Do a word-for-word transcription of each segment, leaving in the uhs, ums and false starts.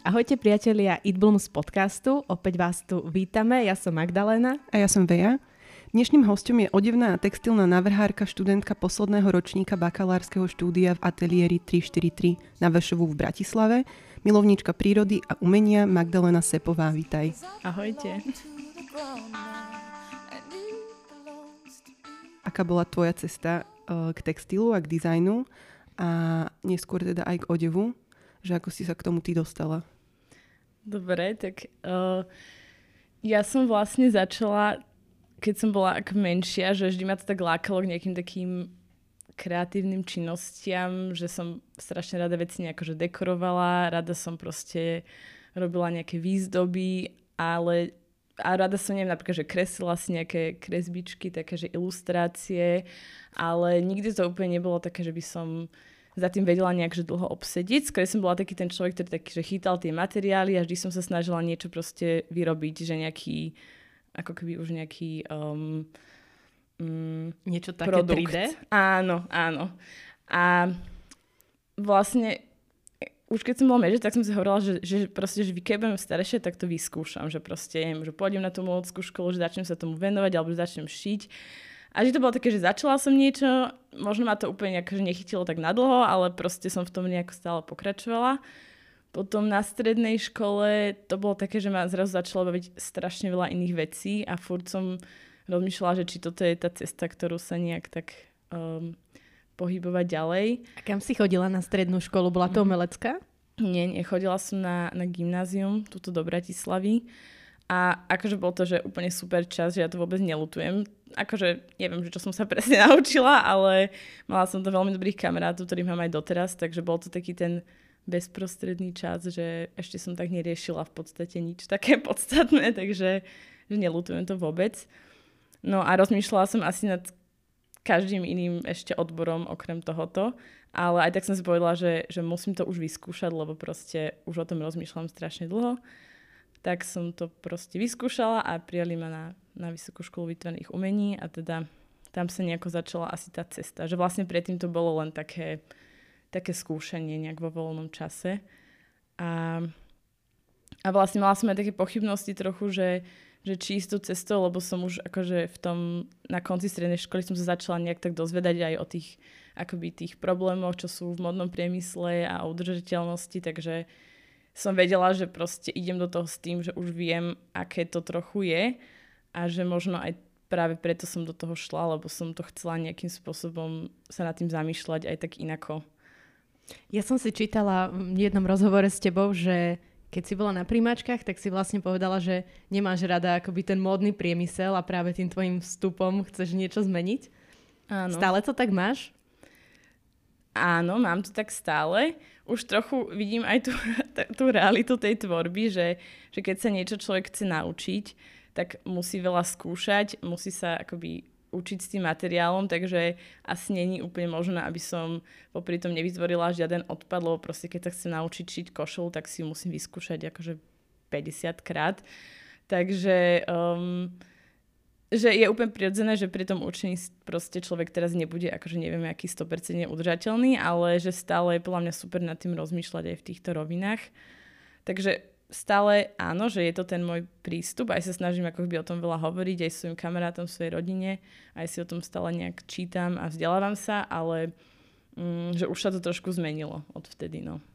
Ahojte priatelia Eatblum z podcastu, opäť vás tu vítame, ja som Magdalena. A ja som Veja. Dnešným hosťom je odevná a textilná návrhárka, študentka posledného ročníka bakalárskeho štúdia v ateliéri tri štyri tri na Vešovu v Bratislave, milovníčka prírody a umenia Magdalena Sepová. Vítaj. Ahojte. Aká bola tvoja cesta k textilu a k dizajnu a neskôr teda aj k odevu? Že ako si sa k tomu ty dostala? Dobre, tak uh, ja som vlastne začala, keď som bola ako menšia, že vždy ma to tak lákalo k nejakým takým kreatívnym činnostiam, že som strašne rada veci nejako že dekorovala, rada som proste robila nejaké výzdoby, ale a rada som, neviem, napríklad, že kreslila si nejaké kresbičky, také, že ilustrácie, ale nikdy to úplne nebolo také, že by som za tým vedela nejak, že dlho obsediť. Skôr som bola taký ten človek, ktorý taký, že chytal tie materiály a vždy som sa snažila niečo proste vyrobiť, že nejaký, ako keby už nejaký um, um, niečo také produkt. tri dé? Áno, áno. A vlastne už keď som bola menšia, tak som si hovorila, že, že proste, že keď budem staršie, tak to vyskúšam, že proste, neviem, že pôjdem na tú umeleckú školu, že začnem sa tomu venovať, alebo že začnem šiť. A že to bolo také, že začala som niečo, možno ma to úplne akože nechytilo tak nadlho, ale proste som v tom nejako stále pokračovala. Potom na strednej škole to bolo také, že ma zrazu začalo baviť strašne veľa iných vecí a furt som rozmýšľala, že či toto je tá cesta, ktorú sa nejak tak um, pohybovať ďalej. A kam si chodila na strednú školu? Bola to umelecká? Nie, nie, chodila som na, na gymnázium, tuto do Bratislavy. A akože bol to, že úplne super čas, že ja to vôbec neľutujem. Akože neviem, že čo som sa presne naučila, ale mala som to veľmi dobrých kamarátov, ktorých mám aj doteraz, takže bol to taký ten bezprostredný čas, že ešte som tak neriešila v podstate nič také podstatné, takže že neľutujem to vôbec. No a rozmýšľala som asi nad každým iným ešte odborom okrem tohoto, ale aj tak som si povedala, že, že musím to už vyskúšať, lebo proste už o tom rozmýšľam strašne dlho. Tak som to proste vyskúšala a prijali ma na, na Vysokú školu výtvarných umení a teda tam sa nejako začala asi tá cesta. Že vlastne predtým to bolo len také, také skúšanie nejak vo voľnom čase. A, a vlastne mala som aj také pochybnosti trochu, že, že či ísť tú cestou, lebo som už akože v tom, na konci strednej školy som sa začala nejak tak dozvedať aj o tých, akoby tých problémoch, čo sú v modnom priemysle a o udržateľnosti, takže som vedela, že proste idem do toho s tým, že už viem, aké to trochu je a že možno aj práve preto som do toho šla, lebo som to chcela nejakým spôsobom sa nad tým zamýšľať aj tak inako. Ja som si čítala v jednom rozhovore s tebou, že keď si bola na príjmačkách, tak si vlastne povedala, že nemáš rada akoby ten módny priemysel a práve tým tvojim vstupom chceš niečo zmeniť. Áno. Stále to tak máš? Áno, mám to tak stále. Už trochu vidím aj tú, tú realitu tej tvorby, že, že keď sa niečo človek chce naučiť, tak musí veľa skúšať, musí sa akoby učiť s tým materiálom, takže asi není úplne možné, aby som popri tom nevytvorila žiaden odpad, lebo proste keď sa chcem naučiť šiť košelu, tak si ju musím vyskúšať akože päťdesiat krát. Takže um, že je úplne prirodzené, že pri tom učení proste človek teraz nebude, akože neviem, aký sto percent udržateľný, ale že stále je podľa mňa super nad tým rozmýšľať aj v týchto rovinách. Takže stále áno, že je to ten môj prístup, aj sa snažím ako by o tom veľa hovoriť, aj svojim kamarátom, svojej rodine, aj si o tom stále nejak čítam a vzdelávam sa, ale mm, že už sa to trošku zmenilo odvtedy, no.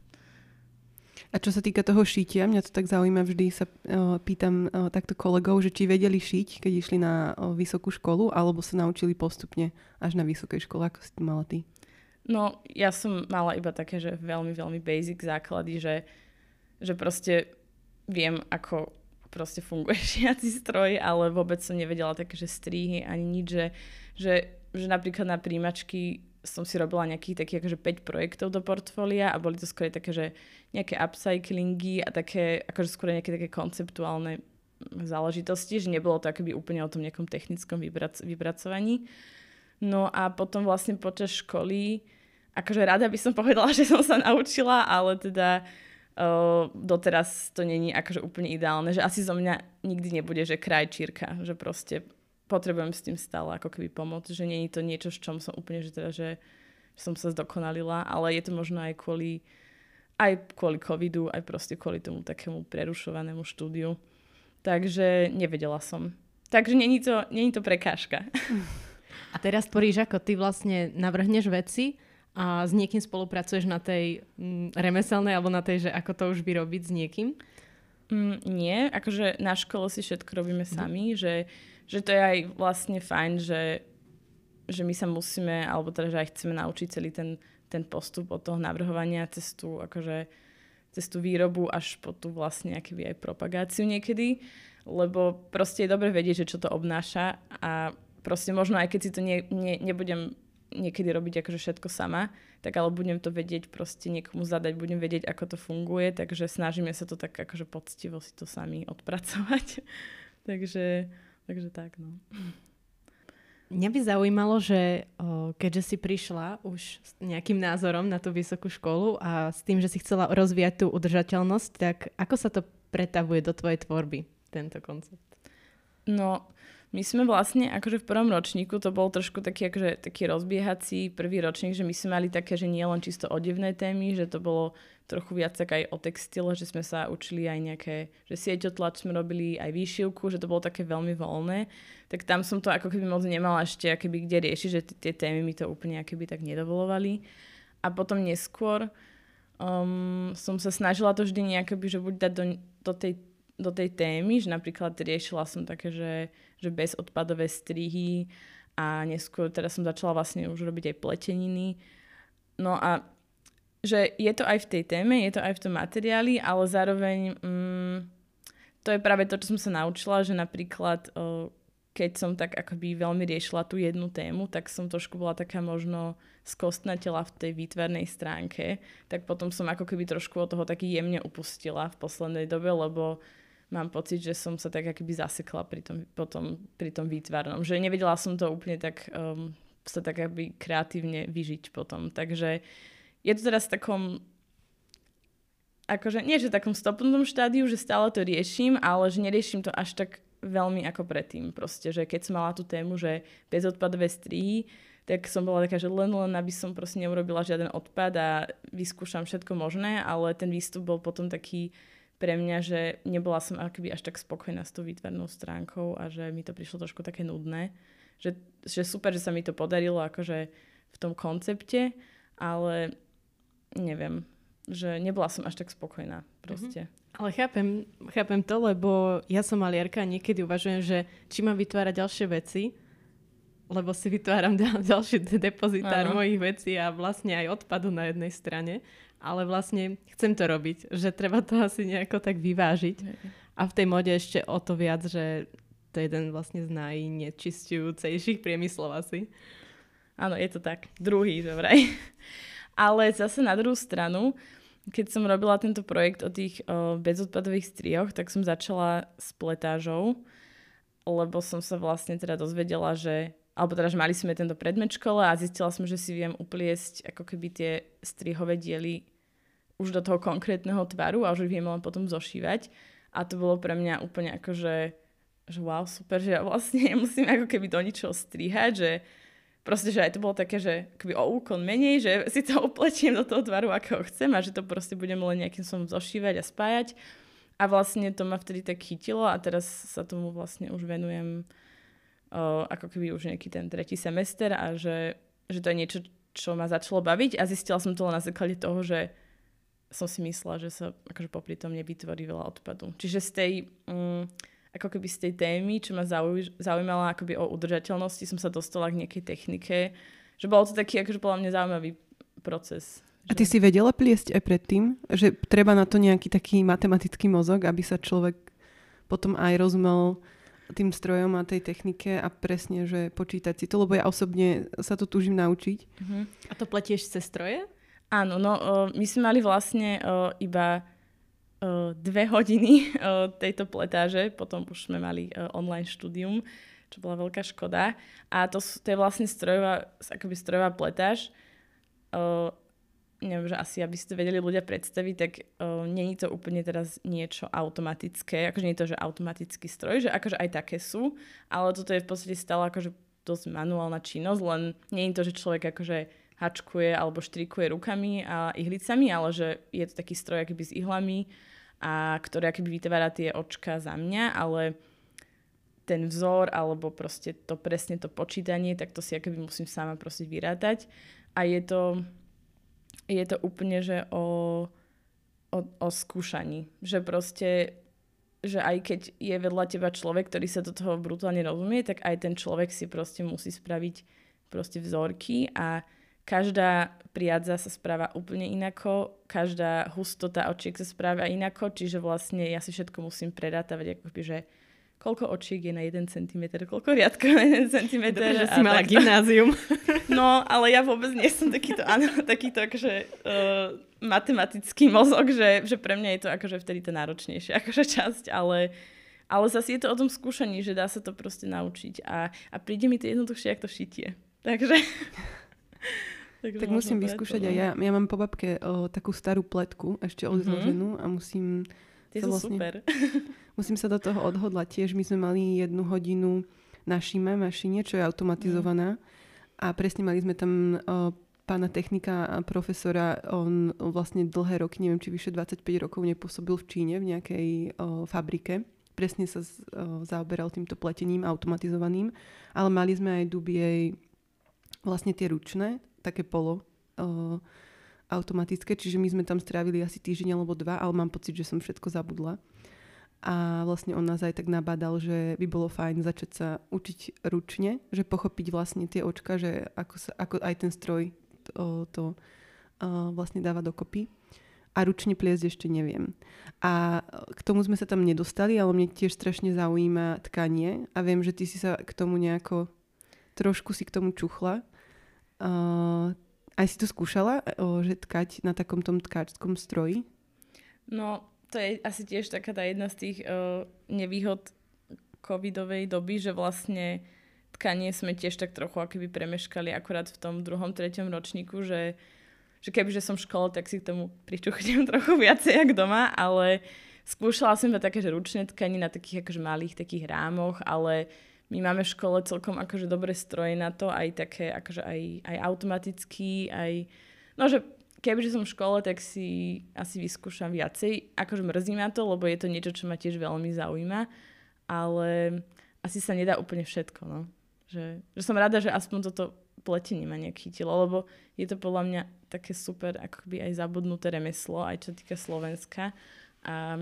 A čo sa týka toho šitia, mňa to tak zaujíma, vždy sa uh, pýtam uh, takto kolegov, že či vedeli šiť, keď išli na uh, vysokú školu, alebo sa naučili postupne až na vysokej škole, ako si to mala ty? No, ja som mala iba také, že veľmi, veľmi basic základy, že, že proste viem, ako proste funguje šiaci stroj, ale vôbec som nevedela také, že strihy ani nič, že, že, že napríklad na príjmačky som si robila nejakých takých akože päť projektov do portfólia a boli to skôr také, že nejaké upcyclingy a také, akože skôr nejaké také konceptuálne záležitosti, že nebolo to akoby úplne o tom nejakom technickom vybrac- vypracovaní. No a potom vlastne počas školy, akože rada by som povedala, že som sa naučila, ale teda uh, doteraz to není akože úplne ideálne, že asi zo mňa nikdy nebude, že krajčírka, že proste potrebujem s tým stále ako keby pomôcť, že nie je to niečo, s čom som úplne, že teda, že som sa zdokonalila, ale je to možno aj kvôli aj kvôli covidu, aj proste kvôli tomu takému prerušovanému štúdiu. Takže nevedela som. Takže není to, není to prekážka. A teraz tvoríš, ako ty vlastne navrhneš veci a s niekým spolupracuješ na tej mm, remeselnej alebo na tej, že ako to už vyrobiť s niekým? Mm, nie, akože na škole si všetko robíme sami, mm. že, že to je aj vlastne fajn, že, že my sa musíme, alebo teda, že aj chceme naučiť celý ten, ten postup od toho navrhovania cez tú, akože, cez tú výrobu až po tú vlastne akýby aj propagáciu niekedy, lebo proste je dobre vedieť, že čo to obnáša a proste možno aj keď si to nie, nie, nebudem niekedy robiť akože všetko sama, tak ale budem to vedieť proste niekomu zadať, budem vedieť, ako to funguje, takže snažíme sa to tak akože poctivo si to sami odpracovať. takže, takže tak, no. Mňa by zaujímalo, že o, keďže si prišla už s nejakým názorom na tú vysokú školu a s tým, že si chcela rozvíjať tú udržateľnosť, tak ako sa to pretavuje do tvojej tvorby, tento koncept? No, my sme vlastne, akože v prvom ročníku, to bol trošku taký, akože, taký rozbiehací prvý ročník, že my sme mali také, že nie len čisto odevné témy, že to bolo trochu viac tak aj o textile, že sme sa učili aj nejaké, že sieťotlač sme robili, aj výšivku, že to bolo také veľmi voľné. Tak tam som to ako keby moc nemala ešte akoby kde riešiť, že t- tie témy mi to úplne akoby tak nedovolovali. A potom neskôr um, som sa snažila to vždy nejakoby, že buď dať do, do tej do tej témy, že napríklad riešila som také, že, že bezodpadové strihy a neskôr teda som začala vlastne už robiť aj pleteniny. No a že je to aj v tej téme, je to aj v tom materiáli, ale zároveň mm, to je práve to, čo som sa naučila, že napríklad o, keď som tak akoby veľmi riešila tú jednu tému, tak som trošku bola taká možno skostnatela v tej výtvarnej stránke, tak potom som ako keby trošku od toho taky jemne upustila v poslednej dobe, lebo mám pocit, že som sa tak akoby zasekla pri tom, potom, pri tom výtvarnom. Že nevedela som to úplne tak um, sa tak akoby kreatívne vyžiť potom. Takže je to teraz v takom akože nie, že v takom stopnutom štádiu, že stále to riešim, ale že neriešim to až tak veľmi ako predtým. Proste, že keď som mala tú tému, že bezodpadové strihy, tak som bola taká, že len len aby som proste neurobila žiaden odpad a vyskúšam všetko možné, ale ten výstup bol potom taký pre mňa, že nebola som akoby až tak spokojná s tou výtvarnou stránkou a že mi to prišlo trošku také nudné. Že, že super, že sa mi to podarilo akože v tom koncepte, ale neviem, že nebola som až tak spokojná proste. Mm-hmm. Ale chápem, chápem to, lebo ja som maliarka a niekedy uvažujem, že či mám vytvárať ďalšie veci, lebo si vytváram ďalší depozitár ano. mojich vecí a vlastne aj odpadu na jednej strane. Ale vlastne chcem to robiť, že treba to asi nejako tak vyvážiť. A v tej mode ešte o to viac, že to je jeden vlastne z najnečisťujúcejších priemyslov asi. Áno, je to tak. Druhý, že vraj. Ale zase na druhú stranu, keď som robila tento projekt o tých o, bezodpadových strihoch, tak som začala s pletážou, lebo som sa vlastne teda dozvedela, že alebo teda, že mali sme tento predmet v škole a zistila som, že si viem upliesť ako keby tie strihové diely už do toho konkrétneho tvaru a už viem len potom zošívať. A to bolo pre mňa úplne ako, že, že wow, super, že ja vlastne nemusím ako keby do ničoho strihať, že proste, že aj to bolo také, že akoby o úkon menej, že si to upletiem do toho tvaru, akého chcem a že to proste budem len nejakým som zošívať a spájať. A vlastne to ma vtedy tak chytilo a teraz sa tomu vlastne už venujem O, ako keby už nejaký ten tretí semester a že, že to je niečo, čo ma začalo baviť a zistila som to len na základe toho, že som si myslela, že sa akože popri tom nevytvorí veľa odpadu. Čiže z tej, um, ako keby z tej témy, čo ma zauj- zaujímala akoby o udržateľnosti, som sa dostala k nejakej technike, že bolo to taký akože podľa mňa zaujímavý proces. A ty si vedela pliesť aj predtým, že treba na to nejaký taký matematický mozog, aby sa človek potom aj rozumel tým strojom a tej technike a presne, že počítať si to, lebo ja osobne sa to túžim naučiť. Uh-huh. A to pletieš cez stroje? Áno, no uh, my sme mali vlastne uh, iba uh, dve hodiny uh, tejto pletáže, potom už sme mali uh, online štúdium, čo bola veľká škoda. A to, to je vlastne strojová, akoby strojová pletáž. Uh, neviem, že asi, aby si to vedeli ľudia predstaviť, tak uh, nie je to úplne teraz niečo automatické, akože nie je to, že automatický stroj, že akože aj také sú, ale toto je v podstate stále akože dosť manuálna činnosť, len nie je to, že človek akože hačkuje alebo štrikuje rukami a ihlicami, ale že je to taký stroj akoby s ihlami, a ktorý akoby vytvára tie očka za mňa, ale ten vzor alebo proste to presne to počítanie, tak to si akoby musím sama proste vyrátať. A je to, je to úplne, že o, o, o skúšaní. Že proste, že aj keď je vedľa teba človek, ktorý sa do toho brutálne rozumie, tak aj ten človek si proste musí spraviť proste vzorky a každá priadza sa správa úplne inako, každá hustota očiek sa správa inako, čiže vlastne ja si všetko musím prerátavať, akoby, že koľko očiek je na jeden centimeter, koľko riadkov na jeden centimeter. Dobre, že si mala takto gymnázium. No, ale ja vôbec nie som takýto, áno, takýto akože uh, matematický mozog, že, že pre mňa je to akože vtedy to náročnejšia akože časť, ale, ale zase je to o tom skúšaní, že dá sa to proste naučiť a, a príde mi to jednoduchšie, ako to šitie. Takže... Takže tak musím vyskúšať aj ja. Ja mám po babke o, takú starú pletku, ešte odzloženú mm-hmm. a musím... Tie sú vlastne, super. Musím sa do toho odhodlať. Tiež my sme mali jednu hodinu na šime mašine, čo je automatizovaná. Mm. A presne mali sme tam o, pána technika a profesora. On vlastne dlhé roky, neviem, či vyše dvadsaťpäť rokov nepôsobil v Číne v nejakej o, fabrike. Presne sa z, o, zaoberal týmto pletením automatizovaným. Ale mali sme aj dubiej vlastne tie ručné, také polo uh, automatické, čiže my sme tam strávili asi týždeň alebo dva, ale mám pocit, že som všetko zabudla. A vlastne on nás aj tak nabádal, že by bolo fajn začať sa učiť ručne, že pochopiť vlastne tie očka, že ako, sa, ako aj ten stroj to, to uh, vlastne dáva dokopy. A ručne pliesť ešte neviem. A k tomu sme sa tam nedostali, ale mne tiež strašne zaujíma tkanie a viem, že ty si sa k tomu nejako trošku si k tomu čuchla. Uh, aj si to skúšala, uh, že tkať na takom tom tkáčskom stroji? No, to je asi tiež taká tá jedna z tých uh, nevýhod covidovej doby, že vlastne tkanie sme tiež tak trochu akoby premeškali akurát v tom druhom, treťom ročníku, že, že kebyže som v škole, tak si k tomu pričuchnem trochu viacej jak doma, ale skúšala som to také, že ručné tkanie na takých akože malých takých rámoch, ale my máme v škole celkom akože dobré stroje na to, aj také akože aj, aj automaticky, aj... No, že kebyže som v škole, tak si asi vyskúšam viacej. Akože mrzí ma to, lebo je to niečo, čo ma tiež veľmi zaujíma, ale asi sa nedá úplne všetko, no. Že, že som rada, že aspoň toto pletenie ma nejak chytilo, lebo je to podľa mňa také super, akoby aj zabudnuté remeslo, aj čo týka Slovenska. A,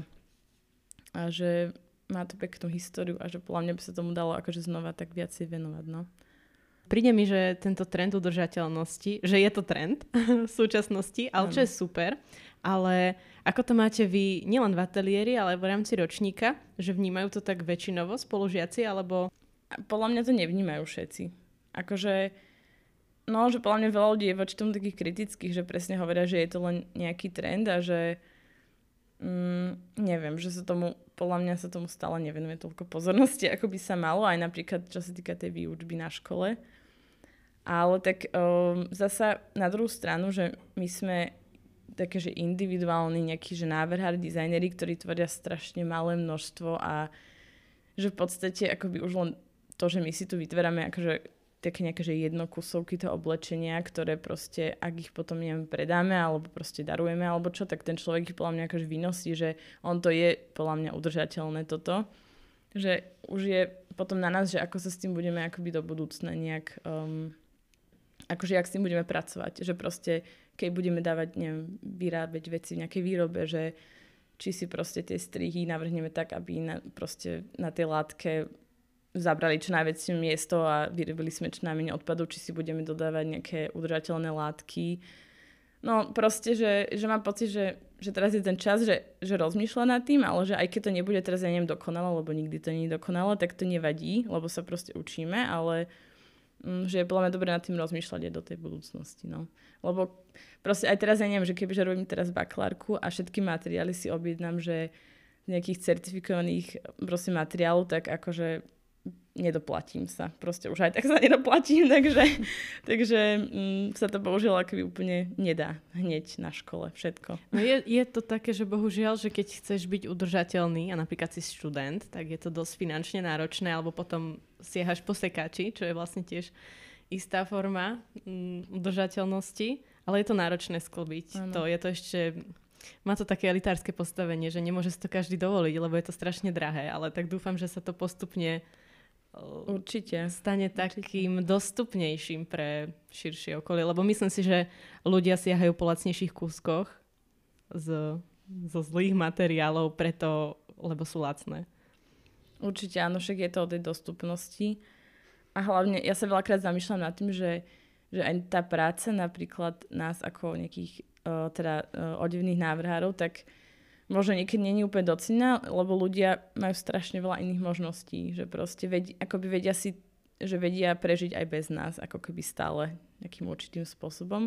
a že... má to peknú históriu a že podľa mňa by sa tomu dalo akože znova tak viacej venovať, no. Príde mi, že tento trend udržateľnosti, že je to trend v súčasnosti, ale ano. Čo je super, ale ako to máte vy nielen v ateliéri, ale aj v rámci ročníka, že vnímajú to tak väčšinovo spolužiaci, alebo... Podľa mňa to nevnímajú všetci. Akože, no, že podľa mňa veľa ľudí je voči tomu takých kritických, že presne hovoria, že je to len nejaký trend a že mm, neviem, že sa tomu podľa mňa sa tomu stále nevenuje toľko pozornosti, ako by sa malo, aj napríklad, čo sa týka tej výučby na škole. Ale tak um, zasa na druhú stranu, že my sme také, že individuálni nejakí, že návrhári, dizajneri, ktorí tvoria strašne malé množstvo a že v podstate akoby už len to, že my si tu vytvárame akože také nejaké, že jednokusovky toho oblečenia, ktoré proste, ak ich potom neviem, predáme alebo proste darujeme alebo čo, tak ten človek ich podľa mňa akože vynosí, že on to je podľa mňa udržateľné toto. Že už je potom na nás, že ako sa s tým budeme akoby do budúcna nejak, um, akože jak s tým budeme pracovať. Že proste, keď budeme dávať, neviem, vyrábať veci v nejakej výrobe, že či si proste tie strihy navrhneme tak, aby na, proste na tej látke zabrali čo najväčšie miesto a vyrobili sme čo najmenej odpadov, či si budeme dodávať nejaké udržateľné látky. No proste, že, že mám pocit, že, že teraz je ten čas, že, že rozmýšľa nad tým, ale že aj keď to nebude teraz, ja neviem, dokonalo, lebo nikdy to nie je dokonalo, tak to nevadí, lebo sa proste učíme, ale mm, že je podľa mňa dobré nad tým rozmýšľať aj do tej budúcnosti. No. Lebo proste aj teraz, ja neviem, že kebyže robím teraz bakalárku a všetky materiály si objednám, že z nejakých certifikovaných proste materiálov, tak akože nedoplatím sa. Proste už aj tak sa nedoplatím, takže, takže mm, sa to bohužiaľ akoby úplne nedá hneď na škole všetko. No je, je to také, že bohužiaľ, že keď chceš byť udržateľný a napríklad si študent, tak je to dosť finančne náročné, alebo potom siehaš po sekáči, čo je vlastne tiež istá forma mm, udržateľnosti, ale je to náročné sklbiť. To je to ešte... Má to také elitárske postavenie, že nemôže si to každý dovoliť, lebo je to strašne drahé, ale tak dúfam, že sa to postupne Určite. stane takým Určite. dostupnejším pre širšie okolie, lebo myslím si, že ľudia siahajú po lacnejších kúskoch z, zo zlých materiálov, preto, lebo sú lacné. Určite áno, však je to o tej dostupnosti a hlavne ja sa veľakrát zamýšľam nad tým, že, že aj tá práca napríklad nás ako nejakých Uh, teda uh, odevných návrhárov, tak možno niekedy nie je úplne docenená, lebo ľudia majú strašne veľa iných možností, že proste vedí, akoby vedia si, že vedia prežiť aj bez nás, ako keby stále nejakým určitým spôsobom.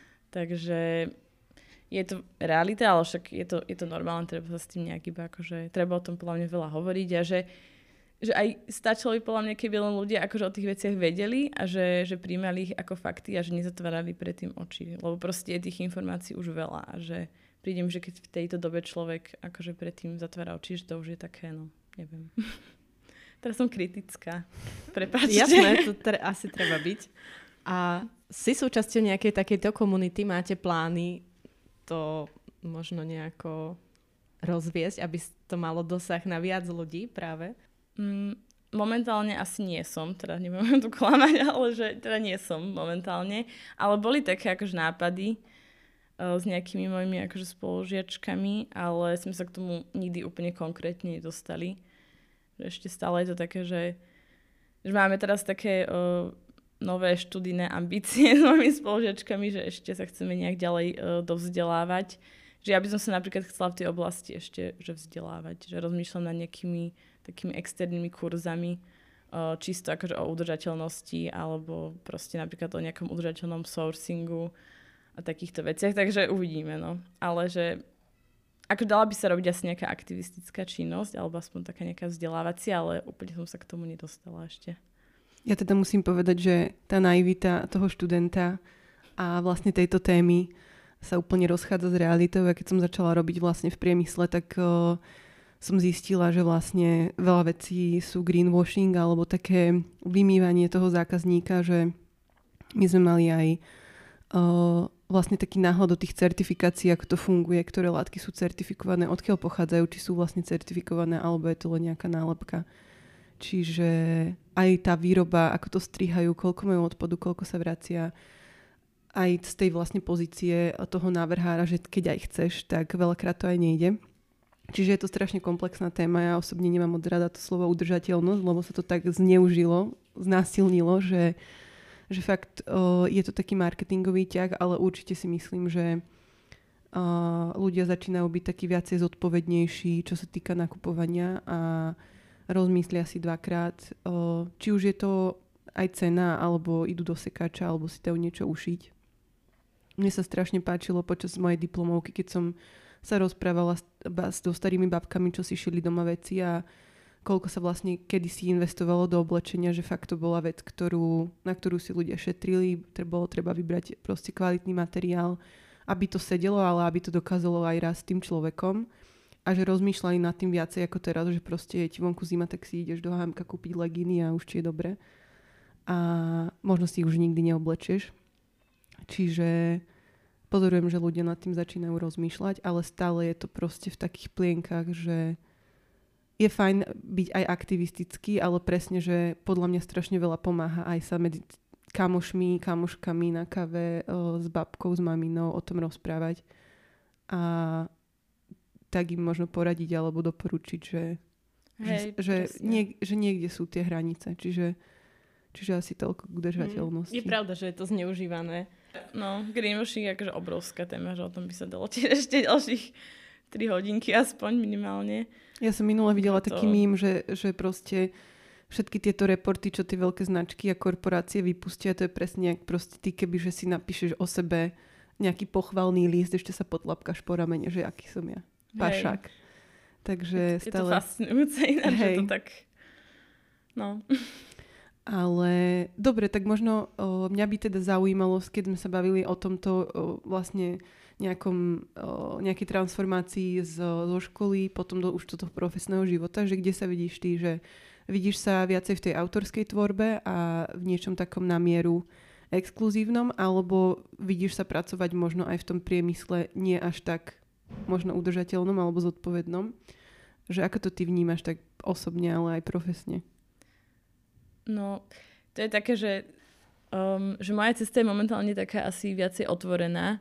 Takže je to realita, ale však je to, je to normálne, treba sa s tým nejak iba akože, treba o tom podľa mňa veľa hovoriť a že že aj stačilo by podľa mňa, keby len ľudia akože o tých veciach vedeli a že, že príjmali ich ako fakty a že nezatvárali predtým oči. Lebo proste je tých informácií už veľa a že prídem, že keď v tejto dobe človek akože predtým zatvára oči, že to už je také, no, neviem. Teraz som kritická. Prepáčte. Jasné, to tre- asi treba byť. A si súčasťou nejakej takejto komunity, máte plány to možno nejako rozviesť, aby to malo dosah na viac ľudí práve? Momentálne asi nie som, teda nebudem tu klamať, ale že teda nie som momentálne. Ale boli také akože nápady uh, s nejakými mojimi akože spolužiačkami, ale sme sa k tomu nikdy úplne konkrétne nedostali. Ešte stále je to také, že, že máme teraz také uh, nové študijné ambície s mojimi spolužiačkami, že ešte sa chceme nejak ďalej uh, dovzdelávať. Že ja by som sa napríklad chcela v tej oblasti ešte že vzdelávať, že rozmýšľam nad nejakými takými externými kurzami, čisto akože o udržateľnosti alebo proste napríklad o nejakom udržateľnom sourcingu a takýchto veciach, takže uvidíme, no. Ale že ako dala by sa robiť asi nejaká aktivistická činnosť alebo aspoň taká nejaká vzdelávacia, ale úplne som sa k tomu nedostala ešte. Ja teda musím povedať, že tá naivita toho študenta a vlastne tejto témy sa úplne rozchádza s realitou. A keď som začala robiť vlastne v priemysle, tak uh, som zistila, že vlastne veľa vecí sú greenwashing alebo také vymývanie toho zákazníka, že my sme mali aj uh, vlastne taký náhľad do tých certifikácií, ako to funguje, ktoré látky sú certifikované, odkiaľ pochádzajú, či sú vlastne certifikované, alebo je to len nejaká nálepka. Čiže aj tá výroba, ako to strihajú, koľko majú odpadu, koľko sa vracia, aj z tej vlastne pozície toho návrhára, že keď aj chceš, tak veľakrát to aj nejde. Čiže je to strašne komplexná téma. Ja osobne nemám od rada to slovo udržateľnosť, lebo sa to tak zneužilo, znásilnilo, že, že fakt uh, je to taký marketingový ťah, ale určite si myslím, že uh, ľudia začínajú byť takí viacej zodpovednejší, čo sa týka nakupovania a rozmyslia si dvakrát, uh, či už je to aj cena, alebo idú do sekáča, alebo si dajú niečo ušiť. Mne sa strašne páčilo počas mojej diplomovky, keď som sa rozprávala s, s so starými babkami, čo si šili doma veci a koľko sa vlastne kedysi investovalo do oblečenia, že fakt to bola vec, ktorú, na ktorú si ľudia šetrili, bolo treba vybrať proste kvalitný materiál, aby to sedelo, ale aby to dokázalo aj raz tým človekom a že rozmýšľali nad tým viacej ako teraz, že proste je ti vonku zima, tak si ideš do há emka kúpiť legíny a už ti je dobre a možno si ich už nikdy neoblečieš. Čiže pozorujem, že ľudia nad tým začínajú rozmýšľať, ale stále je to proste v takých plienkach, že je fajn byť aj aktivistický, ale presne, že podľa mňa strašne veľa pomáha aj sa medzi kamošmi, kamoškami na kave, o, s babkou, s maminou o tom rozprávať a tak im možno poradiť alebo doporučiť, že, Hej, že, že, niek- že niekde sú tie hranice. Čiže Čiže asi toľko k udržateľnosti. Je pravda, že je to zneužívané. No, greenwashing je akože obrovská téma, že o tom by sa dalo tiež ešte ďalších tri hodinky aspoň minimálne. Ja som minule videla to... taký mím, že, že proste všetky tieto reporty, čo tie veľké značky a korporácie vypustia, to je presne jak proste ty, keby že si napíšeš o sebe nejaký pochvalný list, ešte sa potlapkaš po ramene, že aký som ja. Pašák. Takže je, stále... je to fascinujúce ináč, že to tak... No... Ale dobre, tak možno o, mňa by teda zaujímalo, keď sme sa bavili o tomto o, vlastne nejakom, o, nejakej transformácii z, zo školy, potom do už toho profesného života, že kde sa vidíš ty, že, Vidíš sa viacej v tej autorskej tvorbe a v niečom takom na mieru exkluzívnom, alebo vidíš sa pracovať možno aj v tom priemysle nie až tak možno udržateľnom alebo zodpovednom? Že ako to ty vnímaš tak osobne, ale aj profesne? No, to je také, že, um, že moja cesta je momentálne taká asi viacej otvorená.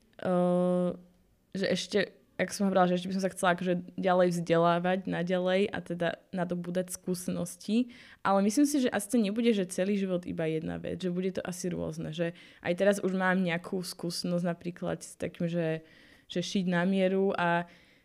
Uh, že ešte, ako som hovorila, že ešte by som sa chcela akože ďalej vzdelávať, naďalej a teda nadobúdať skúsenosti. Ale myslím si, že asi to nebude, že celý život iba jedna vec. Že bude to asi rôzne. Že aj teraz už mám nejakú skúsenosť napríklad s takým, že, že šiť na mieru a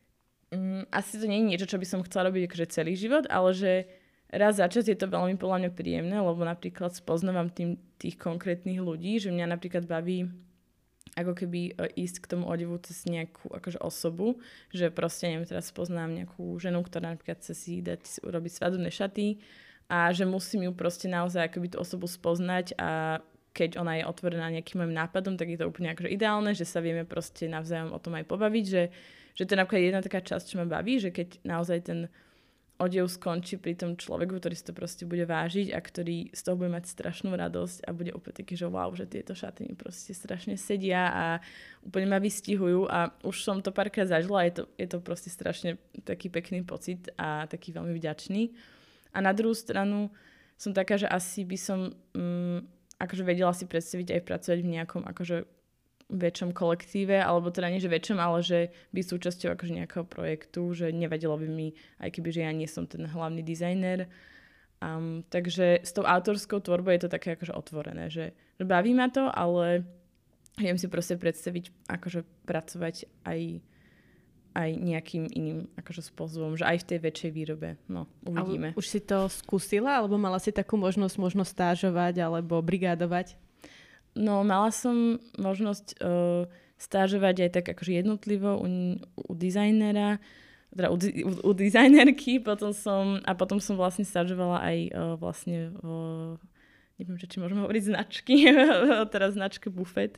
um, asi to nie je niečo, čo by som chcela robiť akože celý život, ale že raz za čas je to veľmi podľa mňa príjemné, lebo napríklad spoznávam tým tých konkrétnych ľudí, že mňa napríklad baví ako keby ísť k tomu odevu cez nejakú akože osobu, že proste, neviem, teraz poznám nejakú ženu, ktorá napríklad chce si dať urobiť svadobné šaty a že musím ju proste naozaj akoby tú osobu spoznať a keď ona je otvorená nejakým mojim nápadom, tak je to úplne akože ideálne, že sa vieme proste navzájom o tom aj pobaviť, že, že to je napríklad jedna taká časť, čo ma baví, že keď naozaj ten odev skončí pri tom človeku, ktorý si to proste bude vážiť a ktorý z toho bude mať strašnú radosť a bude úplne taký, že wow, že tieto šaty mi proste strašne sedia a úplne ma vystihujú a už som to párkrát zažila a je to, je to proste strašne taký pekný pocit a taký veľmi vďačný. A na druhú stranu som taká, že asi by som um, akože vedela si predstaviť aj pracovať v nejakom akože väčšom kolektíve, alebo teda nie, že väčšom, ale že byť súčasťou akože nejakého projektu, že nevadilo by mi, aj keby, že ja nie som ten hlavný dizajner. Um, takže s tou autorskou tvorbou je to také akože otvorené, že, že baví ma to, ale viem si proste predstaviť akože pracovať aj, aj nejakým iným akože spôsobom, že aj v tej väčšej výrobe. No, uvidíme. Ale už si to skúsila, alebo mala si takú možnosť možno stážovať alebo brigádovať? No, mala som možnosť uh, stážovať aj tak akože jednotlivo u, u dizajnera, teda u, u, u dizajnerky, potom som, a potom som vlastne stážovala aj uh, vlastne uh, neviem, či môžeme hovoriť značky, teraz značka Buffet.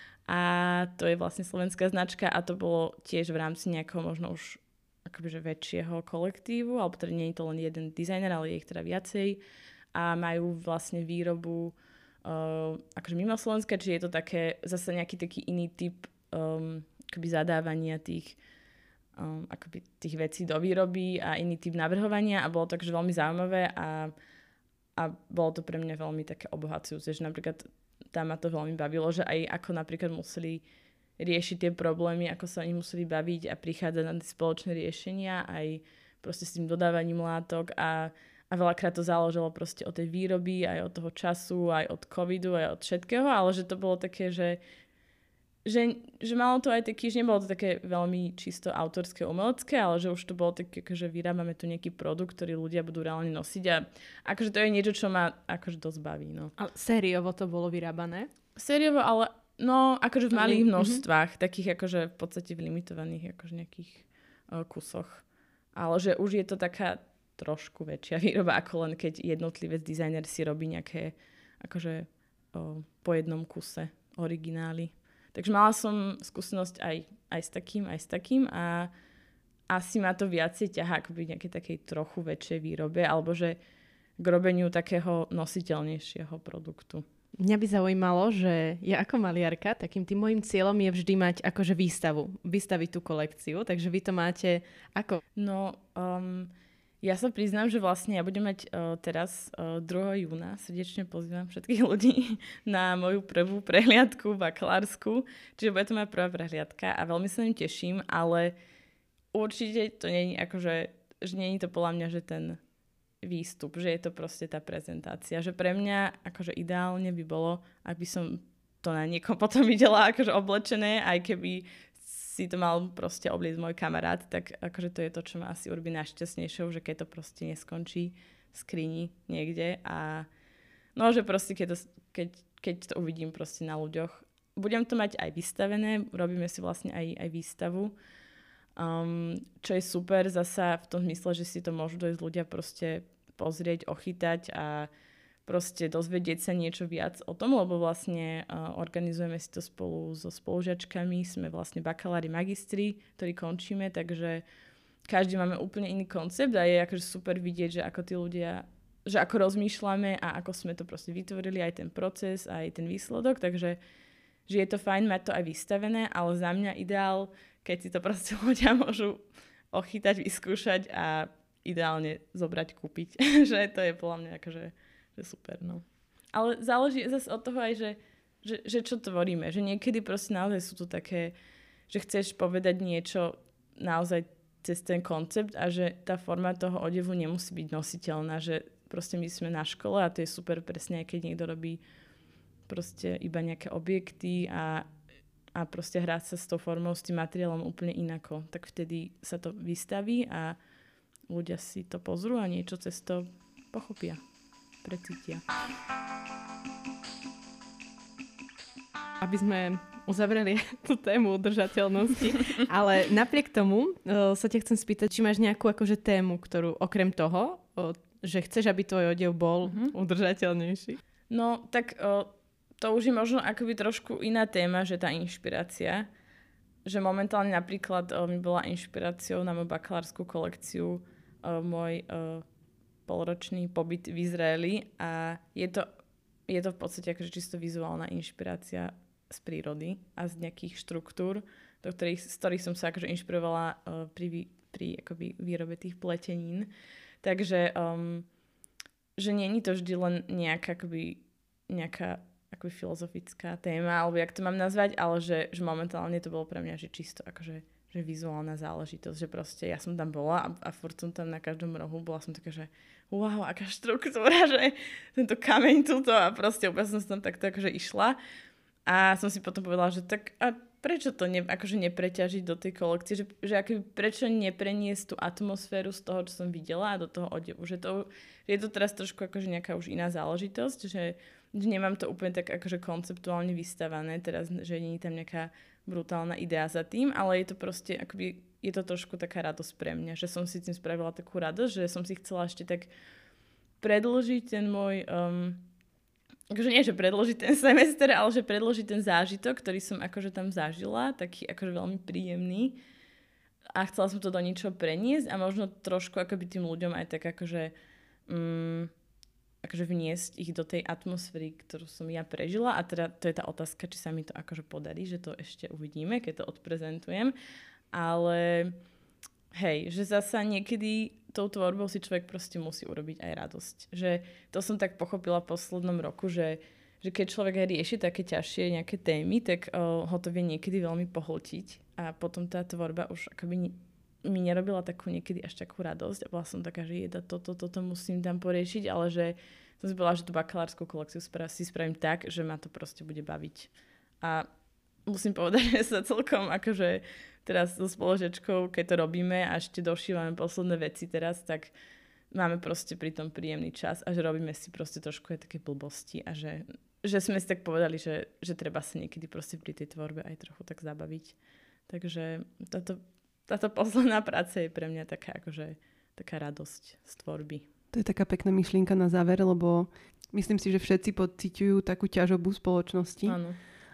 A to je vlastne slovenská značka a to bolo tiež v rámci nejakého možno už akoby, že väčšieho kolektívu, alebo teda nie je to len jeden dizajner, ale je ich teda viacej a majú vlastne výrobu Uh, akože mimo Slovenska, čiže je to také zase nejaký taký iný typ um, akoby zadávania tých, um, akoby tých vecí do výroby a iný typ navrhovania a bolo to akože veľmi zaujímavé a, a bolo to pre mňa veľmi také obohacujúce, že napríklad tam ma to veľmi bavilo, že aj ako napríklad museli riešiť tie problémy, ako sa oni museli baviť a prichádzať na tie spoločné riešenia, aj proste s tým dodávaním látok a A veľakrát to záležalo proste od tej výroby, aj od toho času, aj od covidu, aj od všetkého, ale že to bolo také, že, že, že malo to aj taký, že nebolo to také veľmi čisto autorské, umelecké, ale že už to bolo také, že vyrábame tu nejaký produkt, ktorý ľudia budú reálne nosiť a akože to je niečo, čo ma akože dosť baví. No. Ale sériovo to bolo vyrábané? Sériovo, ale no akože v malých množstvách, mm-hmm. takých akože v podstate v limitovaných akože nejakých uh, kusoch. Ale že už je to taká trošku väčšia výroba, ako len keď jednotlivec dizajner si robí nejaké akože o, po jednom kuse originály. Takže mala som skúsenosť aj, aj s takým, aj s takým a asi ma to viacej ťahá akoby nejakej takej trochu väčšej výrobe alebo že k robeniu takého nositeľnejšieho produktu. Mňa by zaujímalo, že ja ako maliarka, takým tým môjim cieľom je vždy mať akože výstavu, vystaviť tú kolekciu, takže vy to máte ako? No, um, ja sa priznám, že vlastne ja budem mať uh, teraz uh, druhého júna, srdečne pozývam všetkých ľudí na moju prvú prehliadku bakalársku, čiže bude to moja prvá prehliadka a veľmi sa ním teším, ale určite to nie je akože, že nie je to podľa mňa, že ten výstup, že je to proste tá prezentácia, že pre mňa akože ideálne by bolo, ak by som to na niekom potom videla akože oblečené, aj keby si to mal proste obliecť môj kamarát, tak akože to je to, čo ma asi urobí najšťastnejšou, že keď to proste neskončí v skrini niekde a no, že proste keď to, keď, keď to uvidím proste na ľuďoch. Budem to mať aj vystavené, robíme si vlastne aj, aj výstavu, um, čo je super zasa v tom zmysle, že si to môžu dojsť ľudia proste pozrieť, ochytať a proste dozvedieť sa niečo viac o tom, lebo vlastne uh, organizujeme si to spolu so spolužiačkami, sme vlastne bakalári, magistri, ktorí končíme, takže každý máme úplne iný koncept a je akože super vidieť, že ako tí ľudia, že ako rozmýšľame a ako sme to proste vytvorili, aj ten proces, aj ten výsledok, takže že je to fajn mať to aj vystavené, ale za mňa ideál, keď si to proste ľudia môžu ochytať, vyskúšať a ideálne zobrať, kúpiť. Že to je podľa mňa akože že super, no. Ale záleží zase od toho aj, že, že, že čo tvoríme. Že niekedy proste naozaj sú to také, že chceš povedať niečo naozaj cez ten koncept a že tá forma toho odevu nemusí byť nositeľná, že proste my sme na škole a to je super presne, aj keď niekto robí proste iba nejaké objekty a, a proste hrať sa s tou formou, s tým materiálom úplne inako. Tak vtedy sa to vystaví a ľudia si to pozrú a niečo cez to pochopia, precítia. Aby sme uzavreli tú tému udržateľnosti, ale napriek tomu uh, sa ťa chcem spýtať, či máš nejakú akože tému, ktorú okrem toho, uh, že chceš, aby tvoj odev bol uh-huh. udržateľnejší. No, tak uh, to už je možno akoby trošku iná téma, že tá inšpirácia, že momentálne napríklad uh, mi bola inšpiráciou na moju bakalárskú kolekciu uh, môj uh, polročný pobyt v Izraeli a je to, je to v podstate akože čisto vizuálna inšpirácia z prírody a z nejakých štruktúr, do ktorých, z ktorých som sa akože inšpirovala uh, pri, pri akoby výrobe tých pletenín. Takže um, že nie je to vždy len nejaká, akoby, nejaká akoby filozofická téma, alebo jak to mám nazvať, ale že, že momentálne to bolo pre mňa že čisto akože že vizuálna záležitosť, že proste ja som tam bola a, a furt som tam na každom rohu, bola som taká, že wow, aká štruktúra, že tento kameň tuto a proste úplne som tam takto akože išla. A som si potom povedala, že tak a prečo to ne, akože nepreťažiť do tej kolekcie, že, že akoby, prečo nepreniesť tú atmosféru z toho, čo som videla do toho odevu. Že, to, že je to teraz trošku akože nejaká už iná záležitosť, že, že nemám to úplne tak akože konceptuálne vystavané teraz, že nie je tam nejaká brutálna idea za tým, ale je to proste akoby, je to trošku taká radosť pre mňa, že som si tým spravila takú radosť, že som si chcela ešte tak predĺžiť ten môj... Um, akože nie, že predložiť ten semester, ale že predložiť ten zážitok, ktorý som akože tam zažila, taký akože veľmi príjemný a chcela som to do niečoho preniesť a možno trošku akoby tým ľuďom aj tak akože um, akože vniesť ich do tej atmosféry, ktorú som ja prežila a teda to je tá otázka, či sa mi to akože podarí, že to ešte uvidíme, keď to odprezentujem, ale hej, že zasa niekedy tou tvorbou si človek proste musí urobiť aj radosť. Že to som tak pochopila v poslednom roku, že, že keď človek aj rieši také ťažšie nejaké témy, tak uh, ho to vie niekedy veľmi pohltiť a potom tá tvorba už akoby ne, mi nerobila takú niekedy až takú radosť a bola som taká, že jeda, toto, toto musím tam poriešiť, ale že som si bola, že tú bakalárskú kolekciu spra- si spravím tak, že ma to proste bude baviť. A musím povedať, že sa celkom akože teraz so spoločečkou, keď to robíme a ešte došívame posledné veci teraz, tak máme proste pri tom príjemný čas a že robíme si proste trošku aj také blbosti a že, že sme si tak povedali, že, že treba sa niekedy proste pri tej tvorbe aj trochu tak zabaviť. Takže táto, táto posledná práca je pre mňa taká akože taká radosť z tvorby. To je taká pekná myšlienka na záver, lebo myslím si, že všetci pociťujú takú ťažobu spoločnosti. Áno.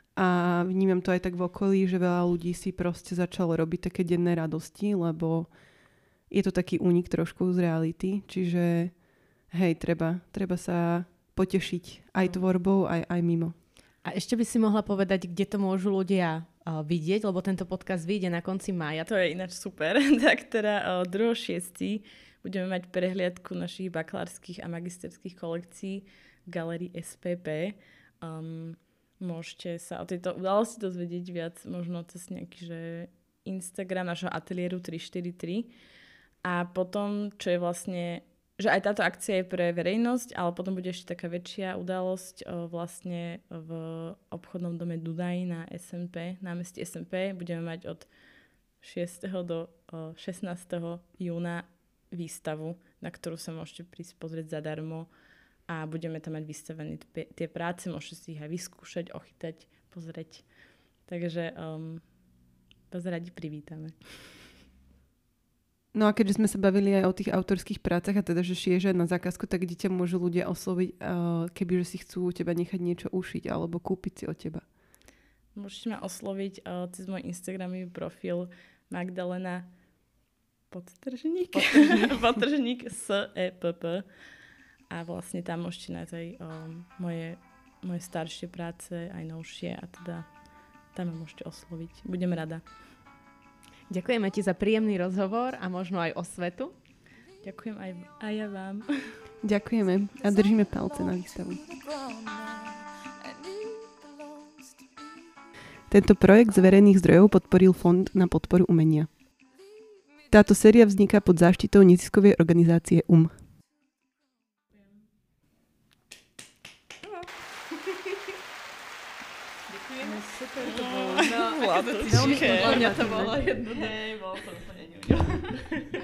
A vnímam to aj tak v okolí, že veľa ľudí si proste začalo robiť také denné radosti, lebo je to taký únik trošku z reality. Čiže hej, treba, treba sa potešiť aj tvorbou, aj, aj mimo. A ešte by si mohla povedať, kde to môžu ľudia uh, vidieť, lebo tento podcast vyjde na konci mája. To je ináč super. Tak teda uh, druhého šiesteho budeme mať prehliadku našich bakalárskych a magisterských kolekcií v Galérii es pé pé. Um, Môžete sa o tejto udalosti dozvedieť viac možno cez nejaký že Instagram našho ateliéru tri štyri tri. A potom, čo je vlastne, že aj táto akcia je pre verejnosť, ale potom bude ešte taká väčšia udalosť o, vlastne v obchodnom dome Dudaj na es en pé, námestí es en pé. Budeme mať od šiesteho do o, šestnásteho júna výstavu, na ktorú sa môžete prísť pozrieť zadarmo. A budeme tam mať vystavené t- tie práce, môžete si ich aj vyskúšať, ochytať, pozrieť. Takže um, vás radi privítame. No a keďže sme sa bavili aj o tých autorských prácach a teda, že šiješ aj na zákazku, tak kde ťa môžu ľudia osloviť, uh, kebyže si chcú u teba nechať niečo ušiť alebo kúpiť si od teba? Môžete ma osloviť uh, cez môj Instagramový profil Magdalena Podtržník. Podtržník S E P P. A vlastne tam môžete nájsť aj um, moje, moje staršie práce, aj novšie a teda tam ma môžete osloviť. Budem rada. Ďakujeme ti za príjemný rozhovor a možno aj osvetu. Ďakujem aj, aj ja vám. Ďakujeme a držíme palce na výstavu. Tento projekt z verejných zdrojov podporil Fond na podporu umenia. Táto séria vzniká pod záštitou neziskovej organizácie U M. Ďakujeme, super to bolo. No, ako to veľmi to bolo jednoduché. Bolo to úplne ňuňo.